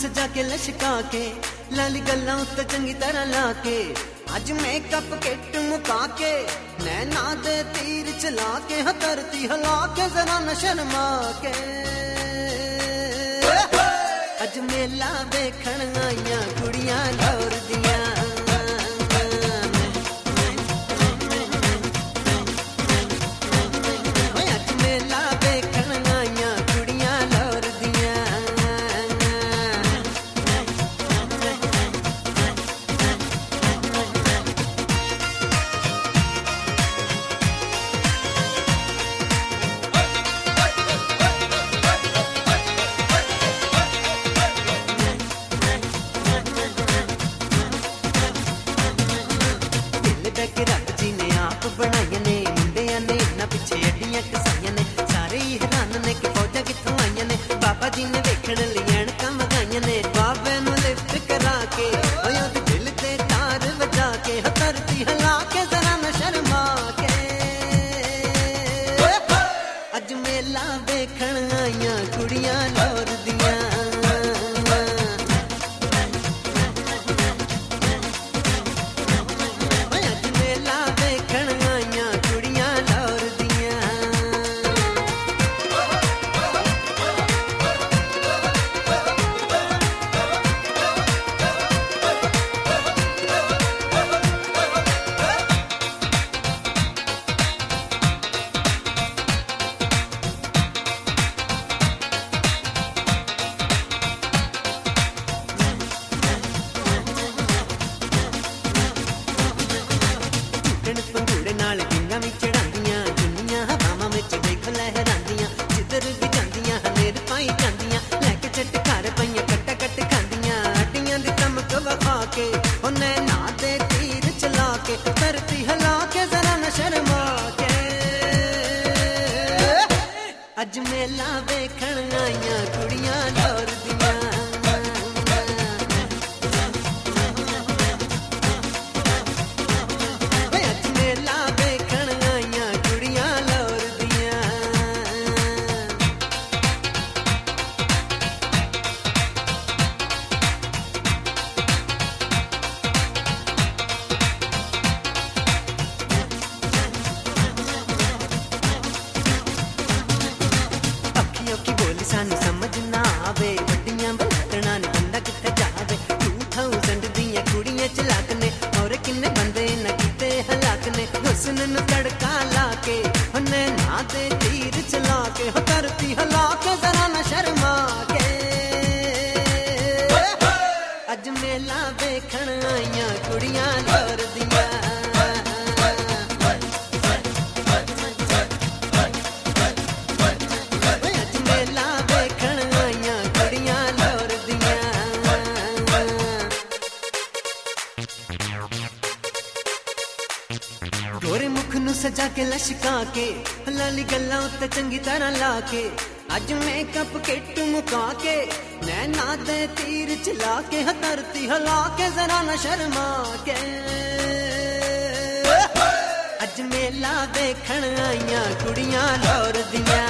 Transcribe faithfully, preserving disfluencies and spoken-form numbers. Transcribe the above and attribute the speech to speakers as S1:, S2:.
S1: सजा के लशका के लाली गल्लां उत्ते चंगी तरह ला के अज मेकअप किट मुका के नैना दे तीर चला के हथरती हला के जरा न शर्मा के अज मेला देखण आईयां कुड़ियां लौर दियां अज मेला देखण आईयां कुड़ियां लौर दियां अज मेला देखण आईयां कुड़ियां लौर दियां सानू समझ ना आवे वड्डियां बलकना ने बंदा किथे जावे टू थाउज़ेंड दियां कुड़ियां चलाक ने और किन्ने बंदे न किते हलाक ने हुस्न नु तड़का ला के उन्ने ना दे तीर चला के हो धरती हला के जरा न शर्मा के अज मेला देखण आईयां कुड़ियां लौर दियां गोरे मुख नू सजा के लशका के लाली गल्लां उत्ते चंगी तरह ला के अज मेकअप किट मुका के नैना दे तीर चला के हथरती हला के जरा न शर्मा के अज मेला देखण आईयां कुड़ियां लौर दियां